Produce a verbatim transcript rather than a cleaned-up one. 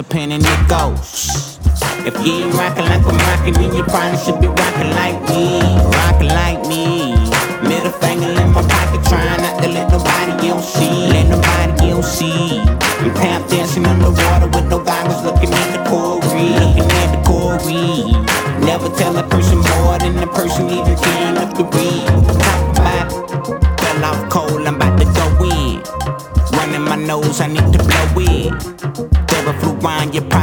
Depending it goes. If you ain't rockin' like I'm rockin', then you probably should be rockin' like me. Rockin' like me. Middle finger in my pocket, trying not to let nobody else see. Let nobody else see. I'm tap dancing underwater with no goggles, looking at the coral reef. Looking at the coral reef. Never tell a person more than the person even can look to read. Talk about it. Fell off cold, I'm about to go in. Running my nose, I need to blow it. Terror flew around your